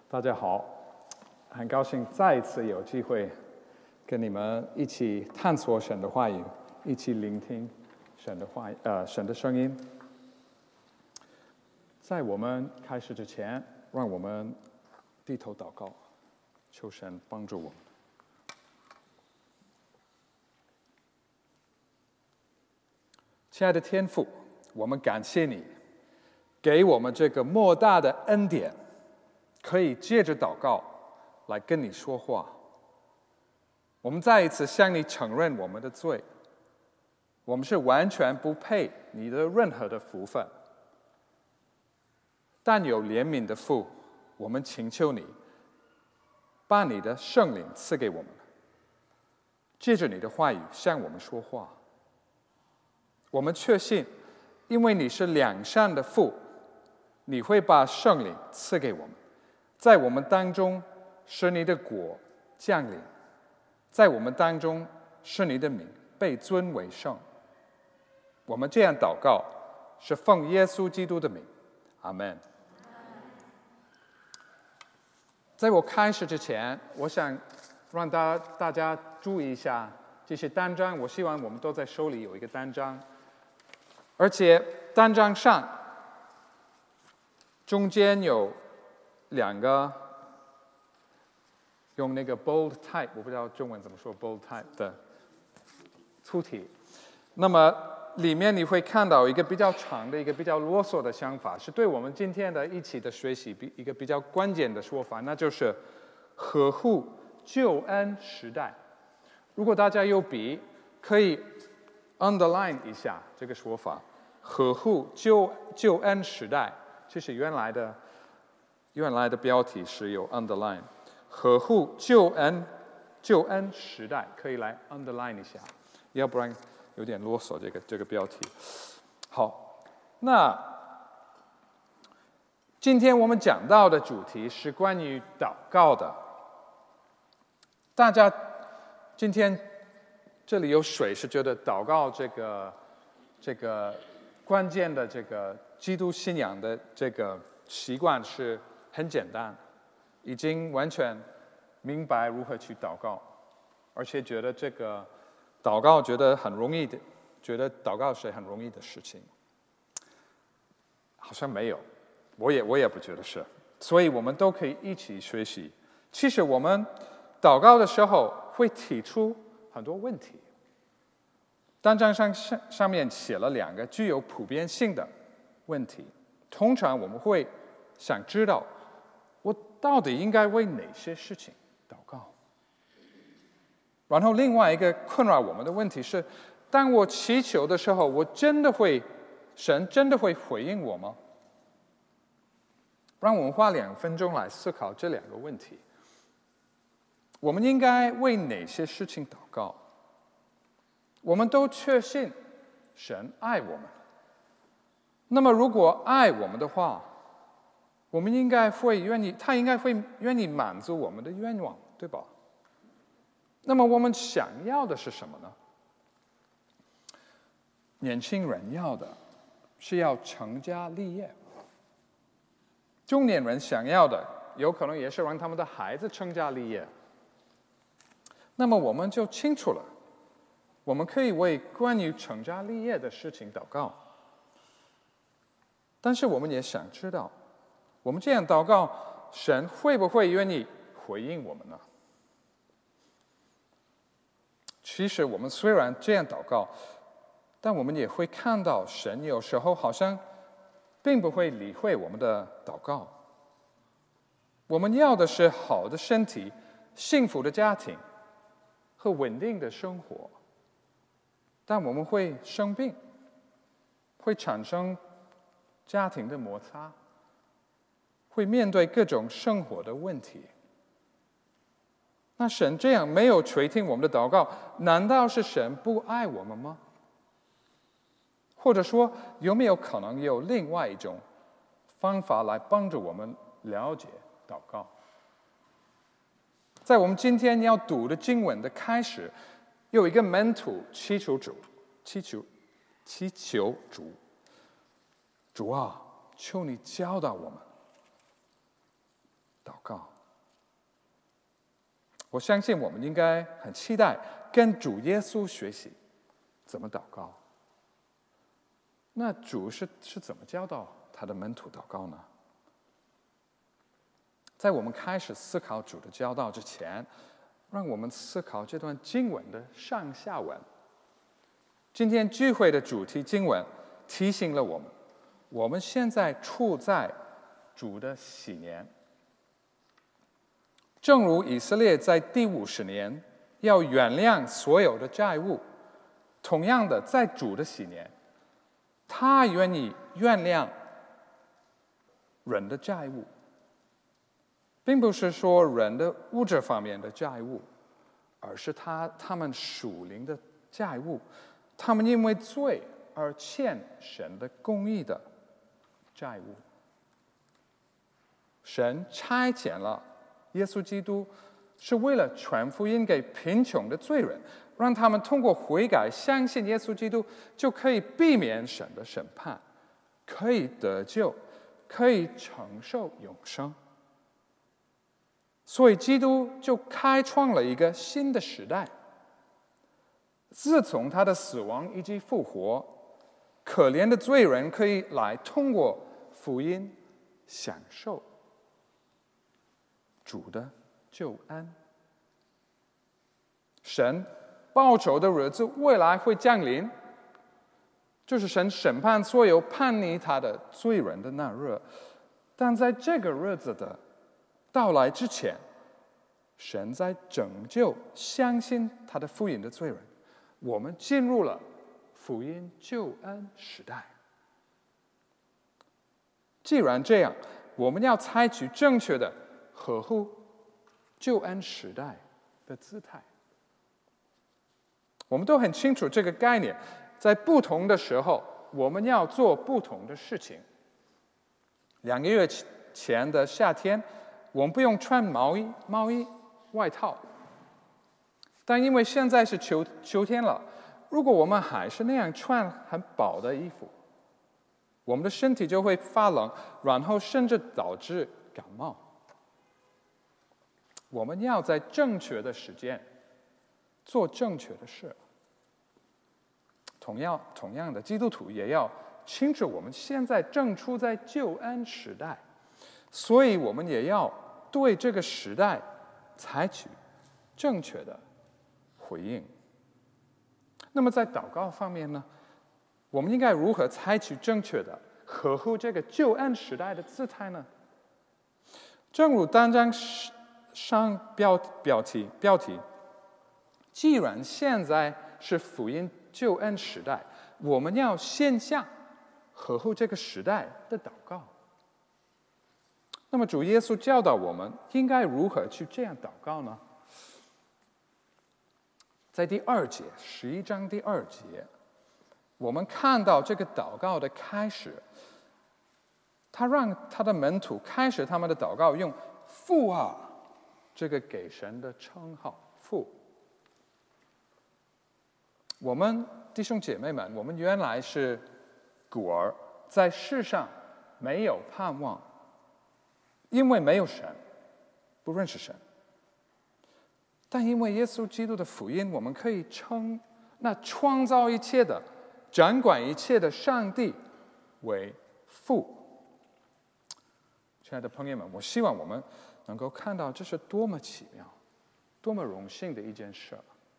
大家好，很高兴再一次有机会跟你们一起探索神的话语，一起聆听神的话，神的声音。在我们开始之前，让我们低头祷告，求神帮助我们。亲爱的天父，我们感谢你，给我们这个莫大的恩典，可以借着祷告来跟你说话。我们再一次向你承认我们的罪，我们是完全不配你的任何的福分。但有怜悯的父，我们请求你，把你的圣灵赐给我们，借着你的话语向我们说话。我们确信，因为你是良善的父，你会把圣灵赐给我们，在我们当中使你的国降临，在我们当中使你的名被尊为圣。我们这样祷告，是奉耶稣基督的名，阿们。在我开始之前，我想让大家注意一下这些单张，我希望我们都在手里有一个单张，而且单张上中间有两个用那个 bold type， 我不知道中文怎么说 bold type 的粗体。那么里面你会看到一个比较长的、一个比较啰嗦的想法，是对我们今天的一起的学习一个比较关键的说法，那就是呵护救恩时代。如果大家有笔，可以 underline 一下这个说法，呵护救恩时代。其实原来的标题是有 underline， 呵护救恩时代，可以来 underline 一下，要不然有点啰嗦这个标题。好，那今天我们讲到的主题是关于祷告的。大家今天这里有水，是觉得祷告这个关键的这个基督信仰的这个习惯是很简单，已经完全明白如何去祷告，而且觉得这个祷告觉得很容易的，觉得祷告是很容易的事情。好像没有，我也不觉得是，所以我们都可以一起学习。其实我们祷告的时候会提出很多问题。单张上面写了两个具有普遍性的问题。通常我们会想知道，我到底应该为哪些事情祷告？然后另外一个困扰我们的问题是，当我祈求的时候，神真的会回应我吗？让我们花2分钟来思考这两个问题。我们应该为哪些事情祷告？我们都确信神爱我们。那么如果爱我们的话，他应该会愿意满足我们的愿望，对吧？那么我们想要的是什么呢？年轻人要的是要成家立业，中年人想要的有可能也是让他们的孩子成家立业。那么我们就清楚了，我们可以为关于成家立业的事情祷告。但是我们也想知道，我们这样祷告，神会不会愿意回应我们呢？其实我们虽然这样祷告，但我们也会看到神有时候好像并不会理会我们的祷告。我们要的是好的身体、幸福的家庭和稳定的生活，但我们会生病，会产生家庭的摩擦，会面对各种生活的问题。那神这样没有垂听我们的祷告，难道是神不爱我们吗？或者说，有没有可能有另外一种方法来帮助我们了解祷告？在我们今天要读的经文的开始，有一个门徒祈求主，主啊，求你教导我们祷告。我相信我们应该很期待跟主耶稣学习怎么祷告。那主是怎么教导他的门徒祷告呢？在我们开始思考主的教导之前，让我们思考这段经文的上下文。今天聚会的主题经文提醒了我们，我们现在处在主的喜年。正如以色列在第50年要原谅所有的债务，同样的，在主的喜年，他愿意原谅人的债务，并不是说人的物质方面的债务，而是他们属灵的债务，他们因为罪而欠神的公义的债务。神差遣了耶稣基督，是为了传福音给贫穷的罪人，让他们通过悔改相信耶稣基督，就可以避免神的审判，可以得救，可以承受永生。所以基督就开创了一个新的时代。自从他的死亡以及复活，可怜的罪人可以来通过福音享受主的救恩。神报仇的日子未来会降临，就是神审判所有叛逆他的罪人的那日。但在这个日子的到来之前，神在拯救相信他的福音的罪人，我们进入了福音救恩时代。既然这样，我们要采取正确的合乎救恩时代的姿态。我们都很清楚这个概念，在不同的时候，我们要做不同的事情。2个月前的夏天，我们不用穿毛衣外套，但因为现在是秋天了，如果我们还是那样穿很薄的衣服，我们的身体就会发冷，然后甚至导致感冒。我们要在正确的时间做正确的事。同样的，基督徒也要清楚我们现在正处在救恩时代，所以我们也要对这个时代采取正确的回应。那么在祷告方面呢，我们应该如何采取正确的合乎这个救恩时代的姿态呢？正如单章上标题，既然现在是福音救恩时代，我们要先向合乎这个时代的祷告。那么主耶稣教导我们应该如何去这样祷告呢？在第2节，11章第2节，我们看到这个祷告的开始，他让他的门徒开始他们的祷告，用父啊这个给神的称号，父。我们弟兄姐妹们，我们原来是孤儿，在世上没有盼望，因为没有神，不认识神。但因为耶稣基督的福音，我们可以称那创造一切的、掌管一切的上帝为父。亲爱的朋友们，我希望我们能够看到这是多么奇妙、多么荣幸的一件事。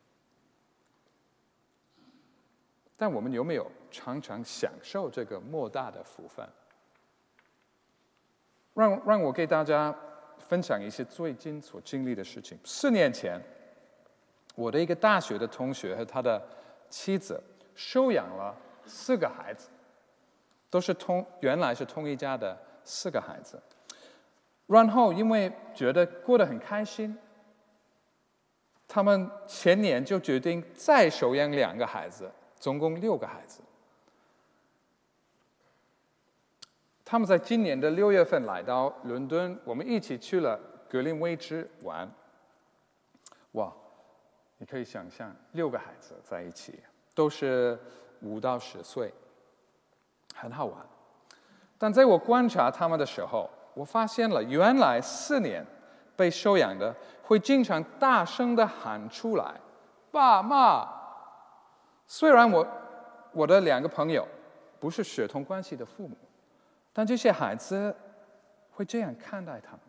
但我们有没有常常享受这个莫大的福分？让我给大家分享一些最近所经历的事情。4年前，我的一个大学的同学和他的妻子收养了4个孩子，都是原来是同一家的4个孩子。然后因为觉得过得很开心，他们前年就决定再收养2个孩子，总共6个孩子。他们在今年的6月份来到伦敦，我们一起去了格林威治玩。哇，你可以想象6个孩子在一起，都是5到10岁，很好玩。但在我观察他们的时候，我发现了原来4年被收养的会经常大声地喊出来：爸妈！虽然我的2个朋友不是血统关系的父母，但这些孩子会这样看待他们。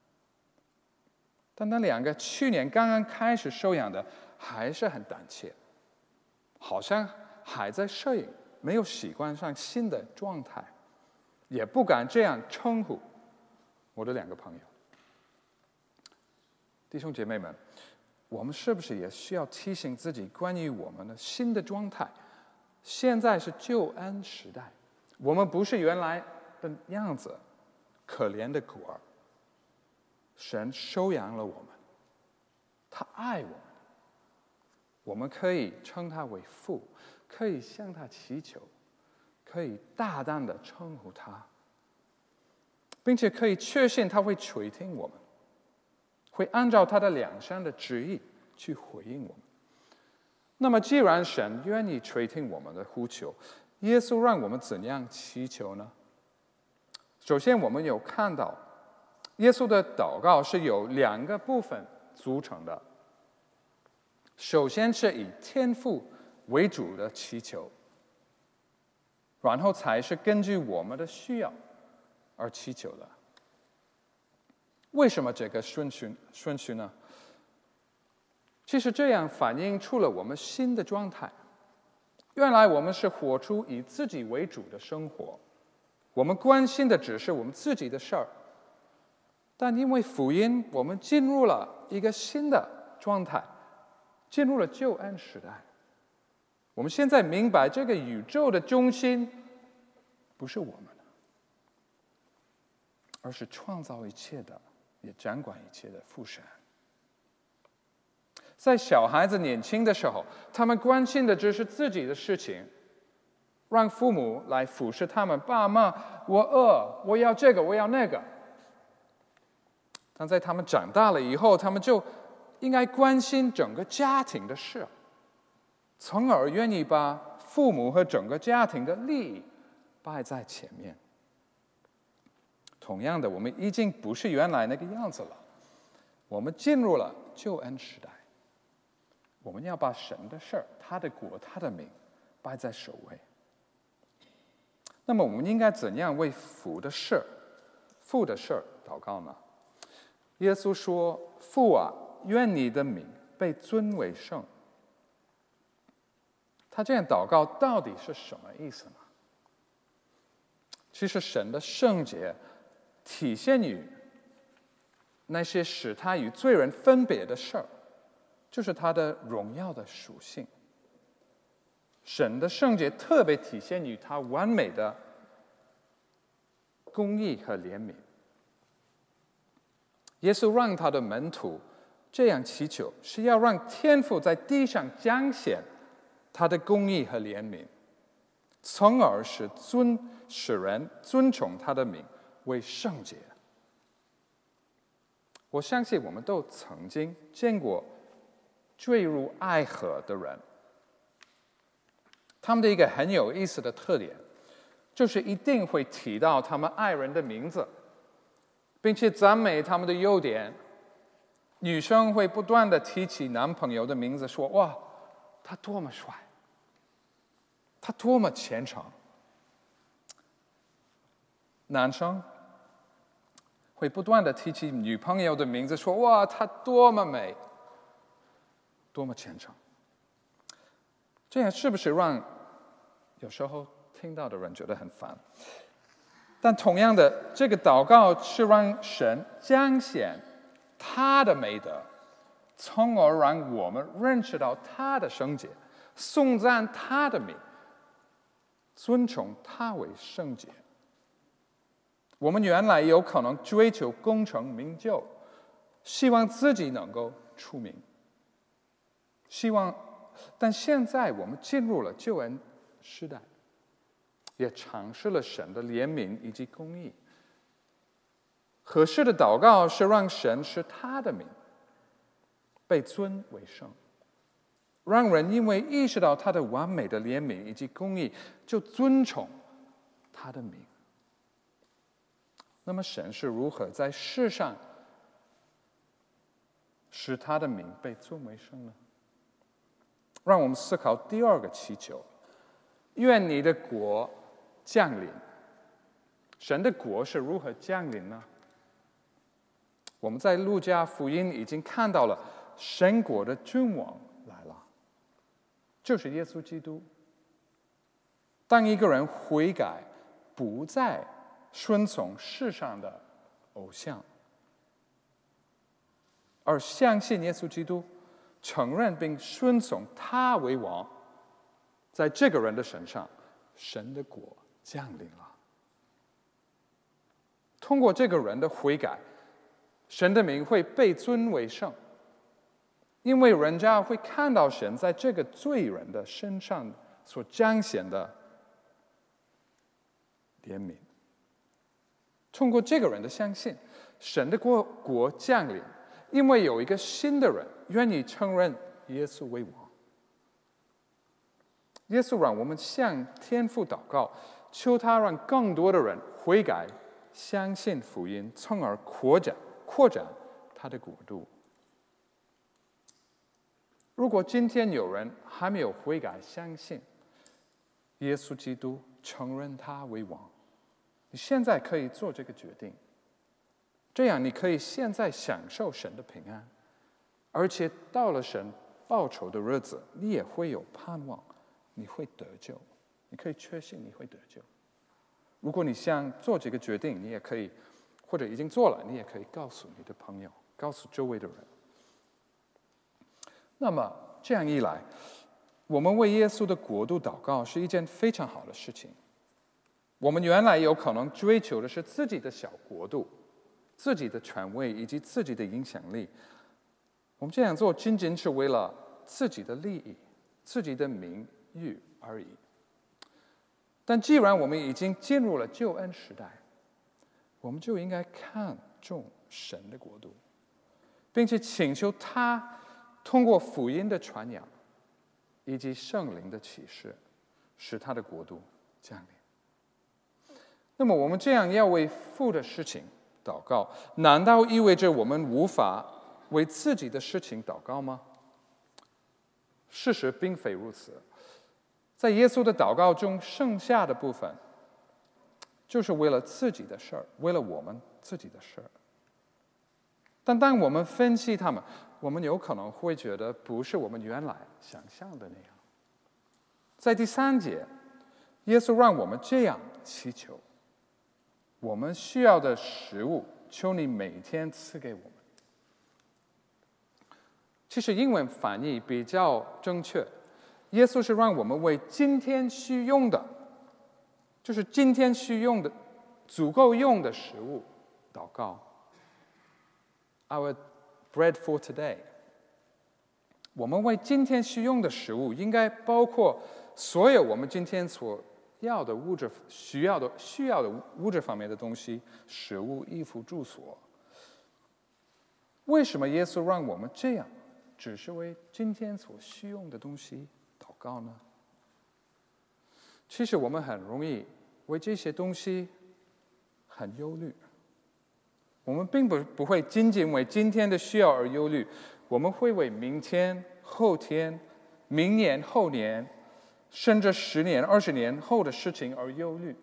但那2个去年刚刚开始收养的还是很胆怯，好像还在适应，没有习惯上新的状态，也不敢这样称呼我的2个朋友。弟兄姐妹们，我们是不是也需要提醒自己，关于我们的新的状态？现在是救恩时代，我们不是原来的样子，可怜的孤儿。神收养了我们，他爱我们，我们可以称他为父，可以向他祈求，可以大胆地称呼他，并且可以确信他会垂听我们，会按照他的良善的旨意去回应我们。那么既然神愿意垂听我们的呼求，耶稣让我们怎样祈求呢？首先我们有看到耶稣的祷告是由2个部分组成的。首先是以天父为主的祈求，然后才是根据我们的需要而祈求的。为什么这个顺序呢？其实这样反映出了我们新的状态。原来我们是活出以自己为主的生活，我们关心的只是我们自己的事儿。但因为福音，我们进入了一个新的状态，进入了救恩时代。我们现在明白，这个宇宙的中心不是我们的，而是创造一切的，也掌管一切的父神。在小孩子年轻的时候，他们关心的只是自己的事情，让父母来服侍他们。爸妈，我饿，我要这个，我要那个。但在他们长大了以后，他们就应该关心整个家庭的事，从而愿意把父母和整个家庭的利益摆在前面。同样的，我们已经不是原来那个样子了，我们进入了救恩时代。我们要把神的事儿、他的国、他的名摆在首位。那么我们应该怎样为父的事祷告呢？耶稣说：“父啊，愿你的名被尊为圣。”他这样祷告到底是什么意思呢？其实神的圣洁体现于那些使他与罪人分别的事儿，就是他的荣耀的属性。神的圣洁特别体现于他完美的公义和怜悯。耶稣让他的门徒这样祈求，是要让天父在地上彰显他的公义和怜悯，从而使人尊崇他的名为圣洁。我相信我们都曾经见过坠入爱河的人，他们的一个很有意思的特点，就是一定会提到他们爱人的名字，并且赞美他们的优点。女生会不断地提起男朋友的名字，说：“哇，他多么帅，他多么虔诚。”男生会不断地提起女朋友的名字，说：“哇，她多么美，多么虔诚。”这样是不是让有时候听到的人觉得很烦？但同样的，这个祷告是让神彰显他的美德，从而让我们认识到他的圣洁，颂赞他的名，尊崇他为圣洁。我们原来有可能追求功成名就，希望自己能够出名，但现在我们进入了救恩时代，也尝试了神的怜悯以及公义。合适的祷告是让神使他的名被尊为圣，让人因为意识到他的完美的怜悯以及公义，就尊崇他的名。那么神是如何在世上使他的名被尊为圣呢？让我们思考第二个祈求：愿你的国降临。神的国是如何降临呢？我们在路加福音已经看到了神国的君王来了，就是耶稣基督。当一个人悔改，不再顺从世上的偶像，而相信耶稣基督，承认并顺从他为王，在这个人的身上，神的国降临了。通过这个人的悔改，神的名会被尊为圣，因为人家会看到神在这个罪人的身上所彰显的怜悯。通过这个人的相信，神的国降临，因为有一个新的人愿意承认耶稣为王。耶稣让我们向天父祷告，求他让更多的人悔改，相信福音，从而扩展他的国度。如果今天有人还没有悔改，相信耶稣基督，承认他为王，你现在可以做这个决定，这样你可以现在享受神的平安，而且到了神报仇的日子，你也会有盼望，你会得救，你可以确信你会得救。如果你想做这个决定，你也可以，或者已经做了，你也可以告诉你的朋友，告诉周围的人。那么这样一来，我们为耶稣的国度祷告是一件非常好的事情。我们原来有可能追求的是自己的小国度、自己的权威以及自己的影响力。我们这样做仅仅是为了自己的利益、自己的名誉而已。但既然我们已经进入了救恩时代，我们就应该看重神的国度，并且请求他通过福音的传扬以及圣灵的启示，使他的国度降临。那么我们这样要为父的事情祷告，难道意味着我们无法为自己的事情祷告吗？事实并非如此。在耶稣的祷告中，剩下的部分就是为了自己的事儿，为了我们自己的事儿。但当我们分析他们，我们有可能会觉得不是我们原来想象的那样。在第3节，耶稣让我们这样祈求：我们需要的食物，求你每天赐给我们。其实英文翻译比较正确，耶稣是让我们为今天需用的，就是今天需用的、足够用的食物祷告。Our bread for today。我们为今天需用的食物，应该包括所有我们今天所要的物质、需要的物质方面的东西，食物、衣服、住所。为什么耶稣让我们这样，只是为今天所需用的东西祷告呢？其实我们很容易为这些东西很忧虑。我们并不会仅仅为今天的需要而忧虑，我们会为明天、后天、明年、后年，甚至10年、20年后的事情而忧虑。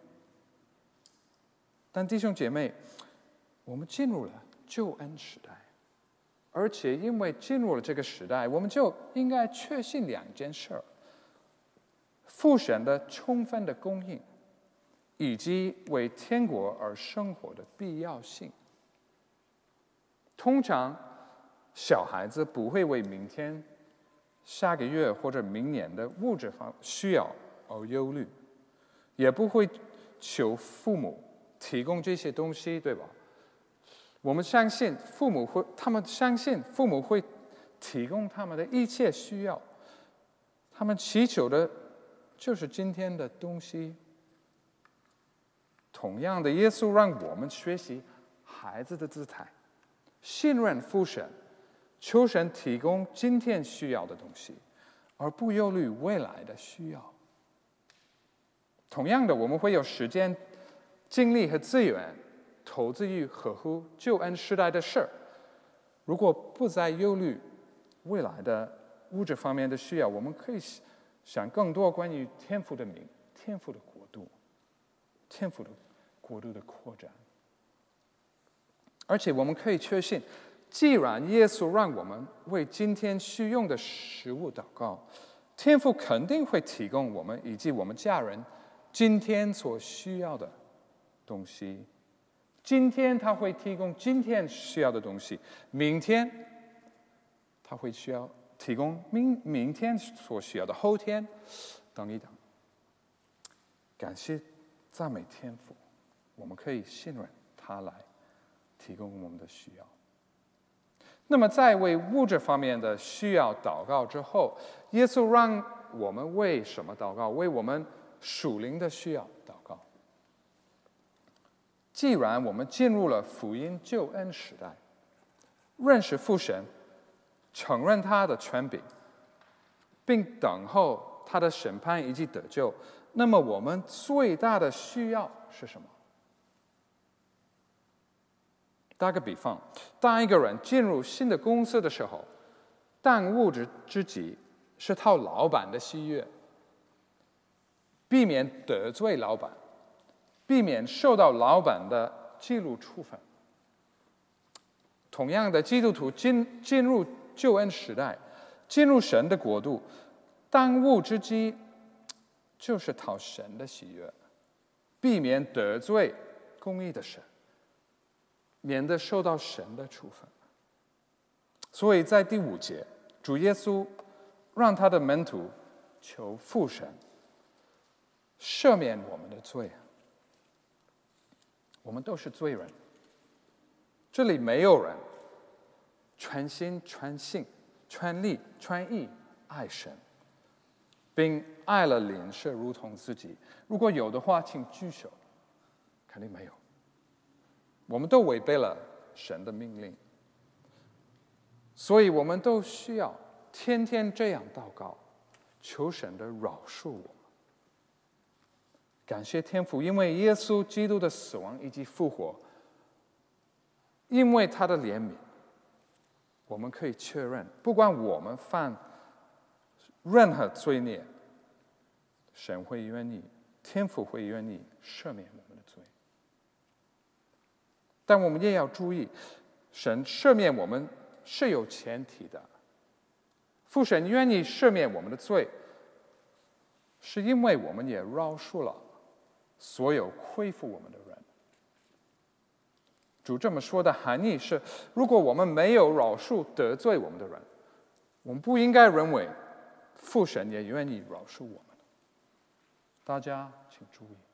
但弟兄姐妹，我们进入了救恩时代，而且因为进入了这个时代，我们就应该确信2件事儿：父神的充分的供应，以及为天国而生活的必要性。通常小孩子不会为明天、下个月或者明年的物质方需要而忧虑，也不会求父母提供这些东西，对吧？我们相信他们相信父母会提供他们的一切需要，他们祈求的就是今天的东西。同样的，耶稣让我们学习孩子的姿态，信任父神，求神提供今天需要的东西，而不忧虑未来的需要。同样的，我们会有时间、精力和资源投资于合乎救恩时代的事儿， 如果不再忧虑未来的物质方面的需要，我们可以想更多关于天父的名、天父的国度、天父的国度的扩展。而且我们可以确信，既然耶稣让我们为今天需用的食物祷告，天父肯定会提供我们以及我们家人今天所需要的东西。今天他会提供今天需要的东西，明天他会需要提供明天所需要的，后天等一等。感谢赞美天父，我们可以信任他来提供我们的需要。那么在为物质方面的需要祷告之后，耶稣让我们为什么祷告？为我们属灵的需要祷告。既然我们进入了福音救恩时代，认识父神，承认他的权柄，并等候他的审判以及得救，那么我们最大的需要是什么？打个比方，当一个人进入新的公司的时候，当务之急是讨老板的喜悦，避免得罪老板，避免受到老板的纪律处分。同样的，基督徒进入救恩时代，进入神的国度，当务之急就是讨神的喜悦，避免得罪公义的神，免得受到神的处分。所以在第5节，主耶稣让他的门徒求父神赦免我们的罪。我们都是罪人，这里没有人全心全性全力全意爱神，并爱了邻舍如同自己。如果有的话，请举手。肯定没有。我们都违背了神的命令，所以我们都需要天天这样祷告，求神的饶恕我们。感谢天父，因为耶稣基督的死亡以及复活，因为他的怜悯，我们可以确认，不管我们犯任何罪孽，神会愿意，天父会愿意赦免我们的罪。但我们也要注意，神赦免我们是有前提的。父神愿意赦免我们的罪，是因为我们也饶恕了所有亏负我们的人。主这么说的含义是，如果我们没有饶恕得罪我们的人，我们不应该认为父神也愿意饶恕我们。大家请注意。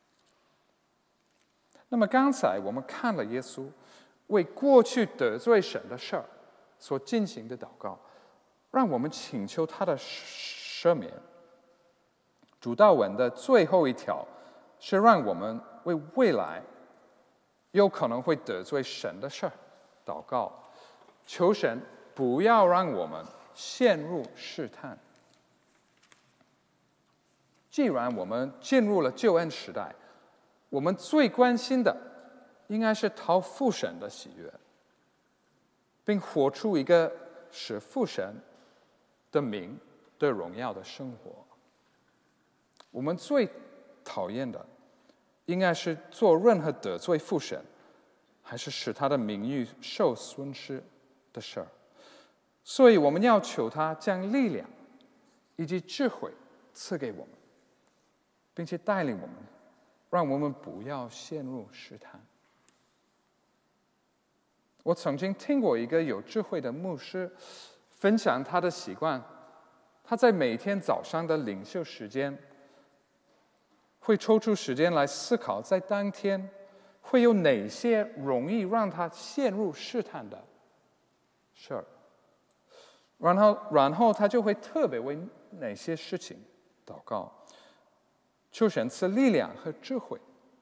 那么刚才我们看了耶稣为过去得罪神的事儿所进行的祷告，让我们请求他的赦免。主祷文的最后一条是让我们为未来有可能会得罪神的事儿祷告，求神不要让我们陷入试探。既然我们进入了救恩时代，我们最关心的应该是讨父神的喜悦，并活出一个使父神的名的荣耀的生活。我们最讨厌的应该是做任何得罪父神还是使他的名誉受损失的事儿。所以我们要求他将力量以及智慧赐给我们，并且带领我们，让我们不要陷入试探。我曾经听过一个有智慧的牧师分享他的习惯，他在每天早上的领袖时间会抽出时间来思考，在当天会有哪些容易让他陷入试探的事儿，然后他就会特别为哪些事情祷告，求神赐力量和智慧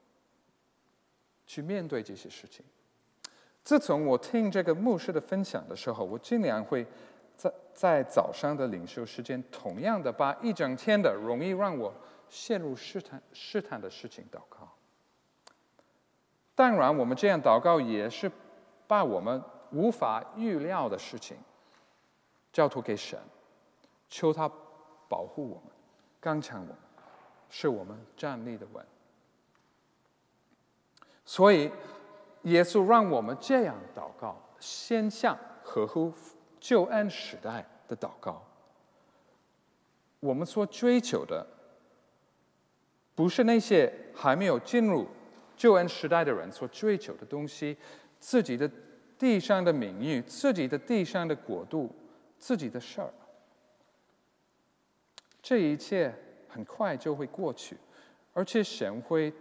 去面对这些事情。自从我听这个牧师的分享的时候，我尽量会在早上的领袖时间，同样的把一整天的容易让我陷入试探的事情祷告。当然，我们这样祷告也是把我们无法预料的事情，交托给神，求他保护我们，刚强我们，使我们站立的稳。所以，耶稣让我们这样祷告，先向合乎救恩时代的祷告。我们所追求的，不是那些还没有进入救恩时代的人所追求的东西，自己的地上的名誉，自己的地上的国度，自己的事儿。这一切很快就会过去，而且神会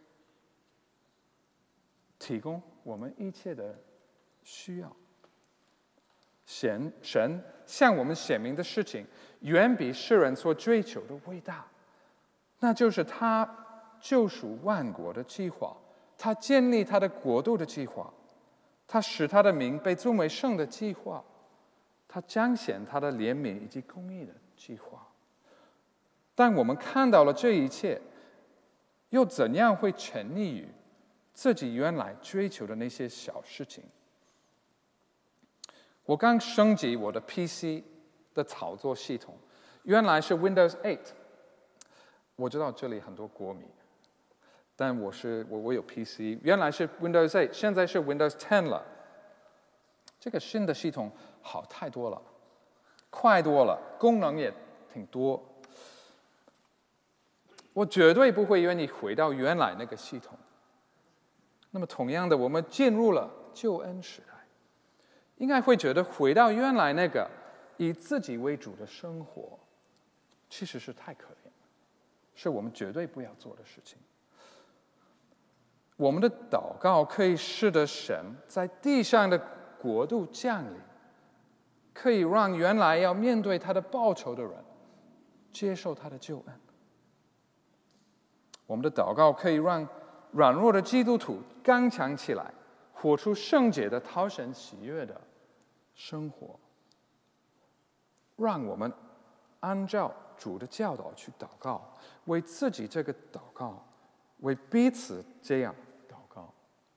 提供我们一切的需要。神向我们显明的事情，远比世人所追求的伟大。那就是他救赎万国的计划，他建立他的国度的计划，他使他的名被尊为圣的计划，他彰显他的怜悯以及公义的计划。但我们看到了这一切，又怎样会沉溺于自己原来追求的那些小事情？我刚升级我的 PC 的操作系统，原来是 Windows 8。我知道这里很多国迷，但我有 PC， 原来是 Windows 8，现在是 Windows 10了。这个新的系统好太多了，快多了，功能也挺多。我绝对不会愿意回到原来那个系统。那么同样的，我们进入了救恩时代，应该会觉得回到原来那个以自己为主的生活，其实是太可怜了，是我们绝对不要做的事情。我们的祷告可以使得神在地上的国度降临，可以让原来要面对他的报仇的人接受他的救恩。我们的祷告可以让软弱的基督徒刚强起来，活出圣洁的讨神喜悦的生活。让我们按照主的教导去祷告，为自己这个祷告，为彼此这样祷告。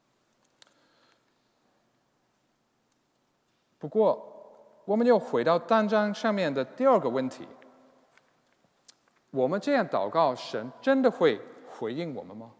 不过，我们又回到单章上面的第二个问题：我们这样祷告，神真的会回应我们吗？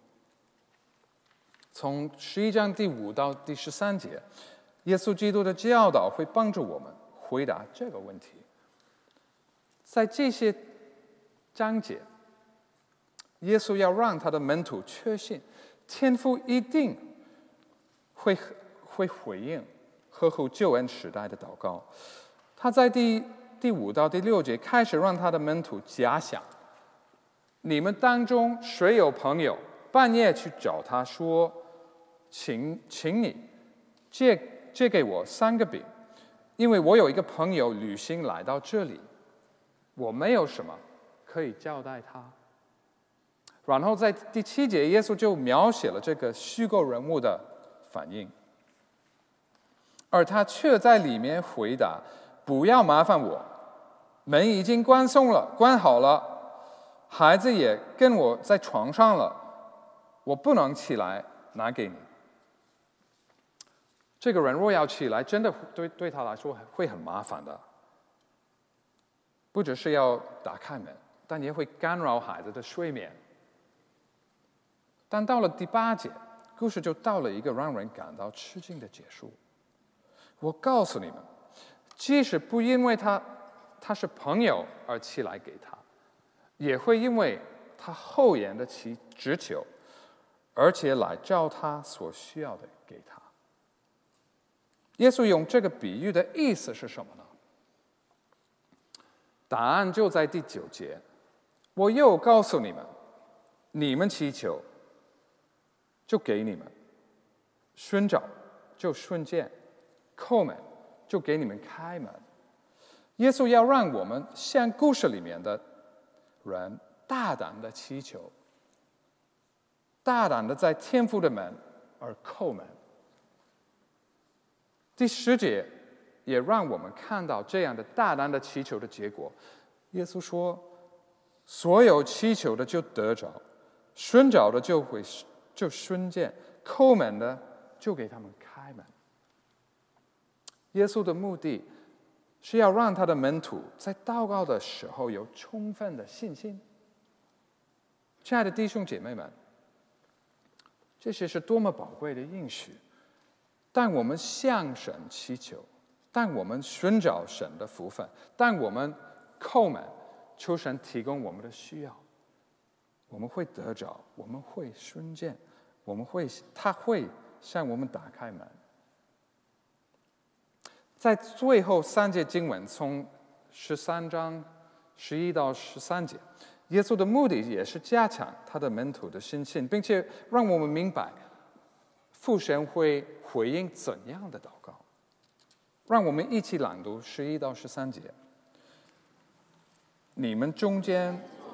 从11章第5到第13节，耶稣基督的教导会帮助我们回答这个问题。在这些章节，耶稣要让他的门徒确信，天父一定会回应合乎救恩时代的祷告。他在第5到第6节开始让他的门徒假想：你们当中谁有朋友半夜去找他说，请你借给我3个饼，因为我有一个朋友旅行来到这里，我没有什么可以交代他。然后在第7节，耶稣就描写了这个虚构人物的反应，而他却在里面回答：不要麻烦我，门已经关好了，孩子也跟我在床上了，我不能起来拿给你。这个人若要起来，真的对他来说会很麻烦的，不只是要打开门，但也会干扰孩子的睡眠。但到了第8节，故事就到了一个让人感到吃惊的结束。我告诉你们，即使不因为他是朋友而起来给他，也会因为他厚颜的直求，而且来照他所需要的给他。耶稣用这个比喻的意思是什么呢？答案就在第9节。我又告诉你们，你们祈求，就给你们；寻找，就寻见；叩门，就给你们开门。耶稣要让我们像故事里面的人，大胆的祈求，大胆的在天父的门而叩门。第10节也让我们看到这样的大胆的祈求的结果。耶稣说：所有祈求的就得着，寻找的就寻见，叩门的就给他们开门。 耶稣的目的是要让他的门徒在祷告的时候有充分的信心。亲爱的弟兄姐妹们，这些是多么宝贵的应许！当我们向神祈求，当我们寻找神的福分，当我们叩门求神提供我们的需要，我们会得着，我们会顺见，他会向我们打开门。在最后3节经文，从13章11到13节，耶稣的目的也是加强他的门徒的信心，并且让我们明白父神会回应怎样的祷告。让我们一起朗读11到13节。你们中间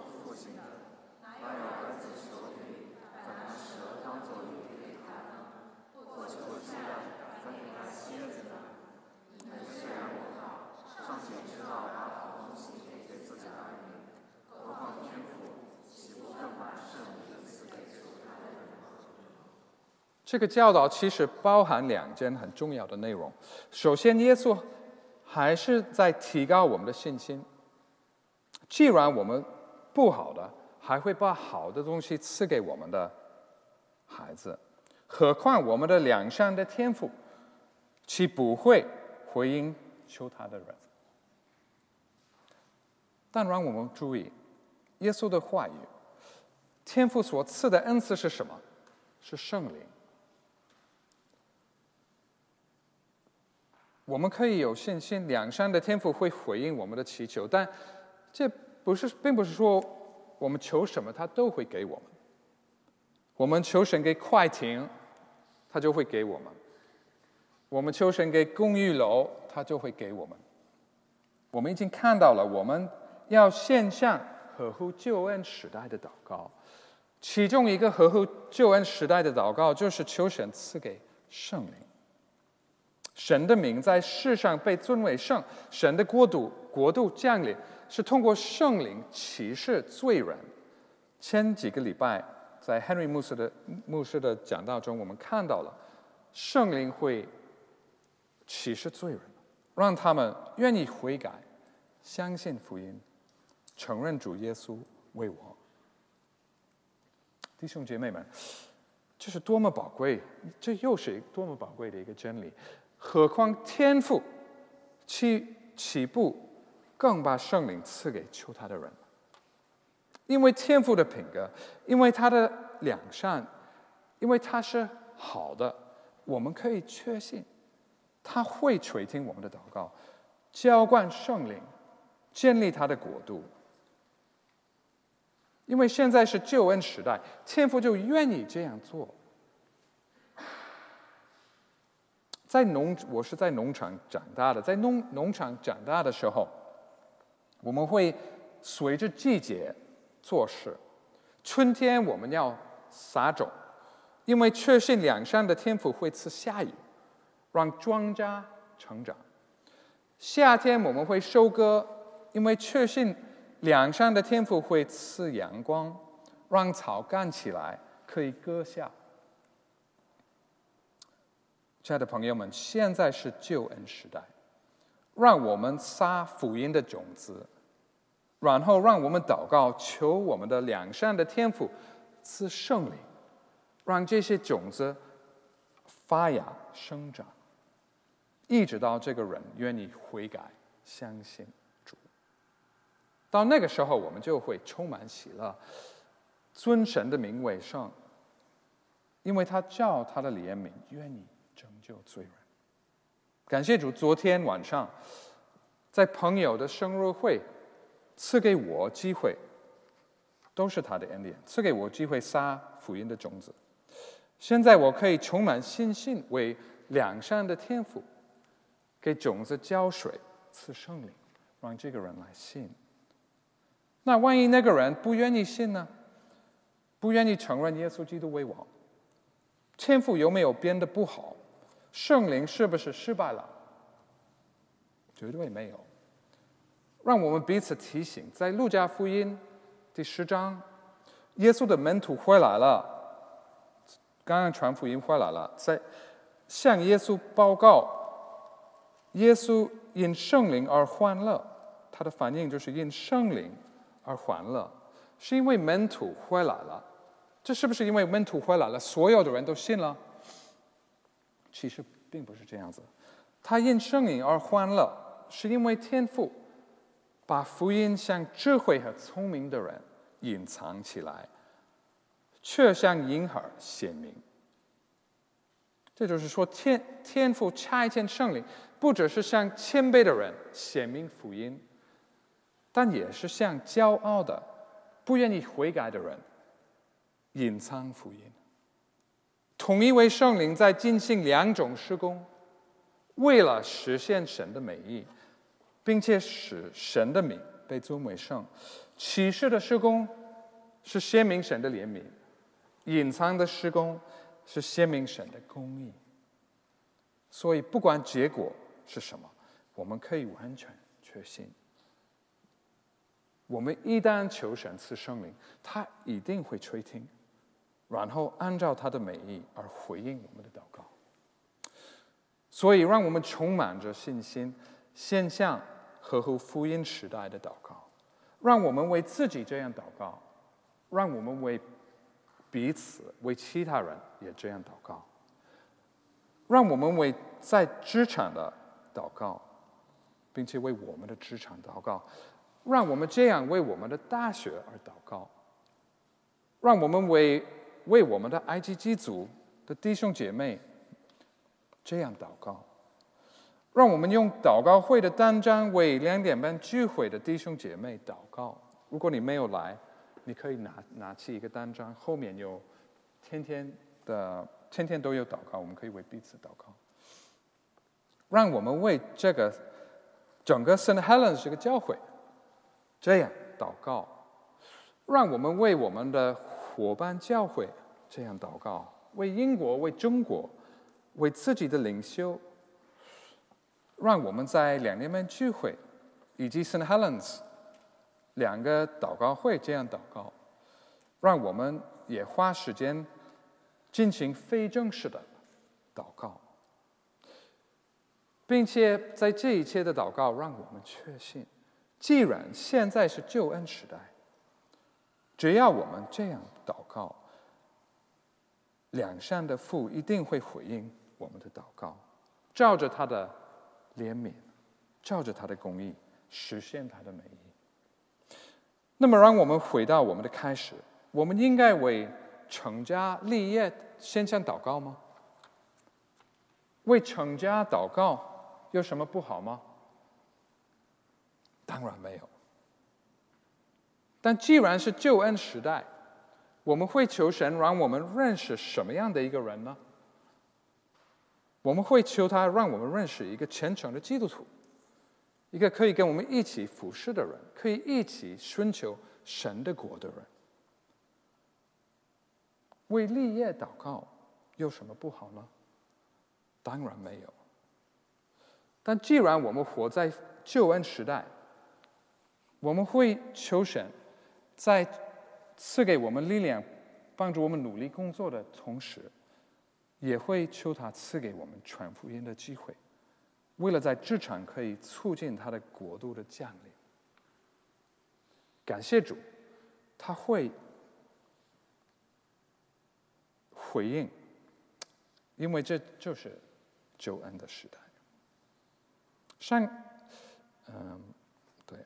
这个教导其实包含2件很重要的内容。首先，耶稣还是在提高我们的信心。既然我们不好的还会把好的东西赐给我们的孩子，何况我们的良善的天父，岂不会回应求他的人？但让我们注意，耶稣的话语，天父所赐的恩赐是什么？是圣灵。我们可以有信心，良善的天父会回应我们的祈求，但这并不是说我们求什么他都会给我们。我们求神给快艇，他就会给我们；我们求神给公寓楼，他就会给我们。我们已经看到了，我们要献上合乎救恩时代的祷告，其中一个合乎救恩时代的祷告就是求神赐给圣灵。神的名在世上被尊为圣，神的国度降临，是通过圣灵启示罪人。前几个礼拜在 Henry 牧师的讲道中，我们看到了圣灵会启示罪人，让他们愿意悔改，相信福音，承认主耶稣为我。弟兄姐妹们，这是多么宝贵，这又是多么宝贵的一个真理。何况天父岂不更把圣灵赐给求他的人？因为天父的品格，因为他的良善，因为他是好的，我们可以确信他会垂听我们的祷告，浇灌圣灵，建立他的国度。因为现在是救恩时代，天父就愿意这样做。我是在农场长大的，在农场长大的时候，我们会随着季节做事。春天我们要撒种，因为确信良善的天父会赐下雨，让庄稼成长。夏天我们会收割，因为确信良善的天父会赐阳光，让草干起来，可以割下。亲爱的朋友们，现在是救恩时代，让我们撒福音的种子，然后让我们祷告，求我们的良善的天父赐圣灵，让这些种子发芽生长，一直到这个人愿意悔改，相信主。到那个时候，我们就会充满喜乐，尊神的名为圣，因为他照他的怜悯愿意拯救罪人。感谢主，昨天晚上在朋友的生日会赐给我机会，都是他的恩典，赐给我机会撒福音的种子。现在我可以充满信心，为良善的天父给种子浇水，赐圣灵，让这个人来信。那万一那个人不愿意信呢？不愿意承认耶稣基督为王，天父有没有编得不好？圣灵是不是失败了？绝对没有。让我们彼此提醒，在路加福音第10章，耶稣的门徒回来了，刚刚传福音回来了，在向耶稣报告耶稣因圣灵而欢乐，他的反应就是因圣灵而欢乐，是因为门徒回来了。这是不是因为门徒回来了，所有的人都信了？其实并不是这样子。他因圣灵而欢乐，是因为天父把福音向智慧和聪明的人隐藏起来，却向婴孩显明。这就是说，天父差遣圣灵，不只是向谦卑的人显明福音，但也是向骄傲的、不愿意悔改的人隐藏福音。同一位圣灵在进行两种事工，为了实现神的美意，并且使神的名被尊为圣。启示的事工是显明神的怜悯，隐藏的事工是显明神的公义。所以不管结果是什么，我们可以完全确信，我们一旦求神赐圣灵，他一定会垂听，然后按照他的美意而回应我们的祷告。所以让我们充满着信心，献上合乎福音时代的祷告，让我们为自己这样祷告，让我们为彼此、为其他人也这样祷告，让我们为在职场的祷告，并且为我们的职场祷告，让我们这样为我们的大学而祷告，让我们为我们的埃及基族的弟兄姐妹这样祷告，让我们用祷告会的单张为2点半聚会的弟兄姐妹祷告。如果你没有来，你可以拿起一个单张，后面有天天都有祷告，我们可以为彼此祷告。让我们为这个整个 St. Helens 这个教会这样祷告，让我们为我们的伙伴教会这样祷告，为英国、为中国、为自己的领袖，让我们在2年半聚会以及 St. Helens 2个祷告会这样祷告，让我们也花时间进行非正式的祷告，并且在这一切的祷告，让我们确信，既然现在是救恩时代，只要我们这样祷告，良善的父一定会回应我们的祷告，照着他的怜悯，照着他的公义，实现他的美意。那么让我们回到我们的开始，我们应该为成家立业献上祷告吗？为成家祷告有什么不好吗？当然没有。但既然是救恩时代，我们会求神让我们认识什么样的一个人呢？我们会求他让我们认识一个虔诚的基督徒，一个可以跟我们一起服侍的人，可以一起寻求神的国的人。为立业祷告有什么不好呢？当然没有。但既然我们活在救恩时代，我们会求神在赐给我们力量，帮助我们努力工作的同时，也会求他赐给我们传福音的机会，为了在职场可以促进他的国度的降临。感谢主，他会回应，因为这就是救恩的时代。对。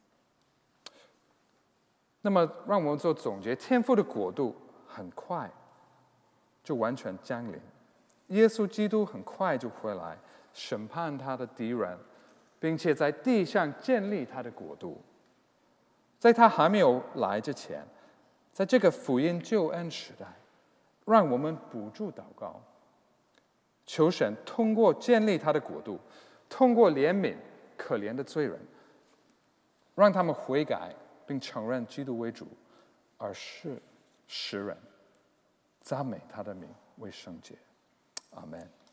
那么让我们做总结，天父的国度很快就完全降临，耶稣基督很快就回来审判他的敌人，并且在地上建立他的国度。在他还没有来之前，在这个福音救恩时代，让我们补助祷告，求神通过建立他的国度，通过怜悯可怜的罪人，让他们悔改并承认基督为主，而是使人赞美他的名为圣洁。阿们。